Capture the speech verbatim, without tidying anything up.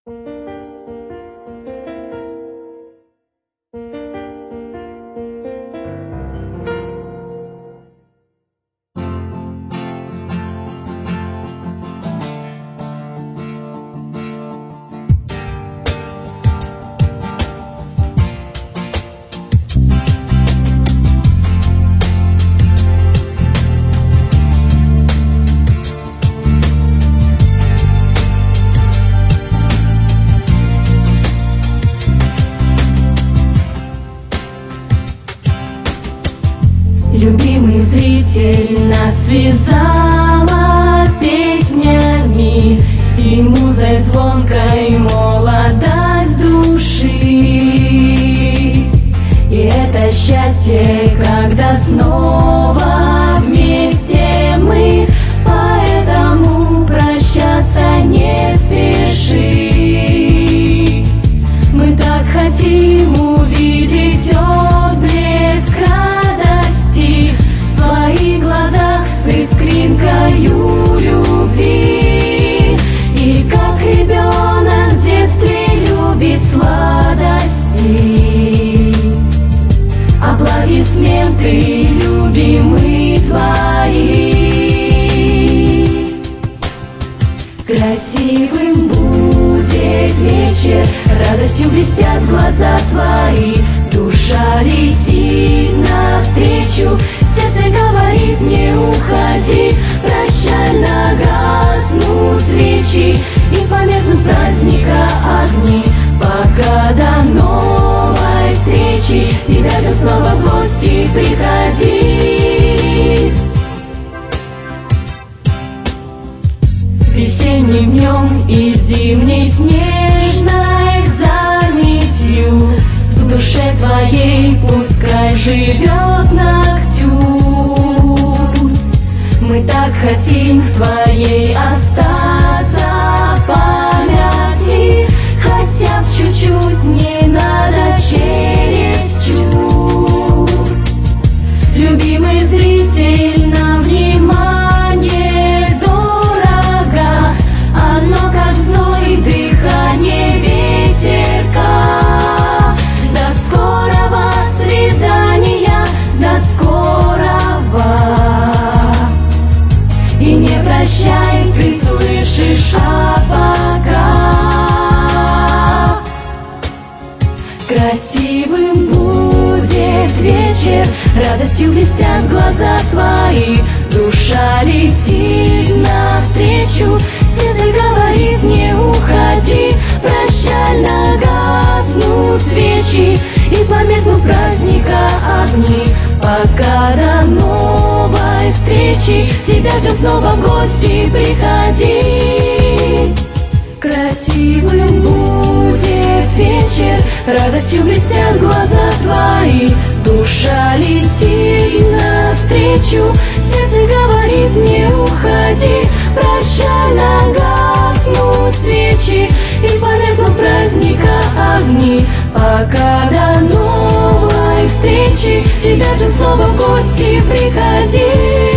Любимый зритель нас связала песнями и музой звонкой, молодость души. И это счастье, когда снова вместе мы, поэтому прощаться не спеши. Мы так хотим увидеть отблеск радости в твоих глазах с искринкою любви. И как ребенок в детстве любит сладости, аплодисменты любимые твои. Красивым будет вечер, радостью блестят глаза твои. Душа летит навстречу, сердце говорит: не уходи. Прощально гаснут свечи и померкнут праздника огни. Пока до новой встречи тебя ждем снова в гости, приходи. Весенним днем и зимней снежной заметью в душе твоей пускай живет ноктюрн. Мы так хотим в твоей остаться памяти, хотя б чуть-чуть, не надо чересчур. Любимый зритель, нам внимание дорого, оно как зной, дыхание ветерка. До скорого свидания, до скорого. И не прощай, ты слышишь, а пока. Красивым будет вечер, радостью блестят глаза твои. Душа летит навстречу, сердце говорит: не уходи. Прощально гаснут свечи и померкнут праздника огни. Пока до новой встречи тебя ждем снова в гости, приходи. Красивым будет вечер, радостью блестят глаза твои. Душа летит навстречу, сердце говорит: не уходи. Прощально гаснут свечи и померкнут праздника огни. Пока до новой встречи тебя ждем снова в гости, приходи.